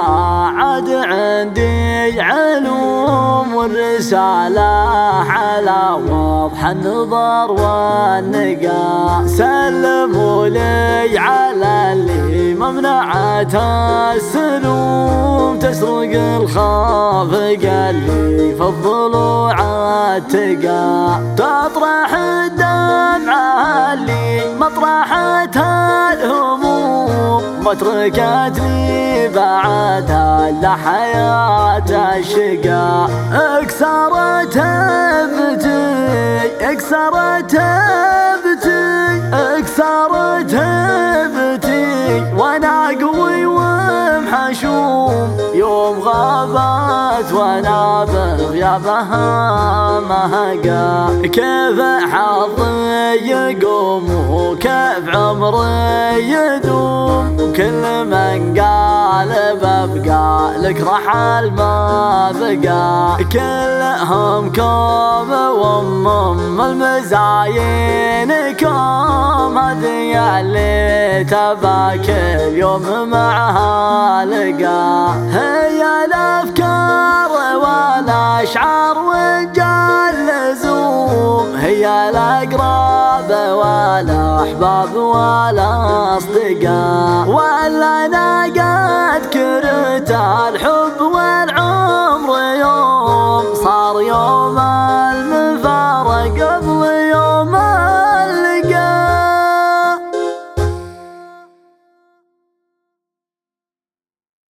عاد عندي علوم والرسالة على وضح النظر والنقا. سلموا لي على اللي ممنعته السلوم، تسرق الخوف قلبي في الضلوع التقى. تطرح الدمعة اللي مطرحتها الهموم، ما تركتني بعدها الا حياة الشقا. اكسرت هبتي اكسرت هبتي اكسرت هبتي، وانا قوي ومحشوم يوم غابت وانا بغيابها مهقا. كيف حظي يقوم وكيف عمري يدوم، وكل من قال ببقى لك رحل ما بقى. كلهم كوم وام المزاينكم، هذه اللي تبى كل يوم معها لقى. هي الافكار والاشعار وجال لزوم، هي الاقراب والاحباب والاصدقاء، ولا انا قد كرهت الحب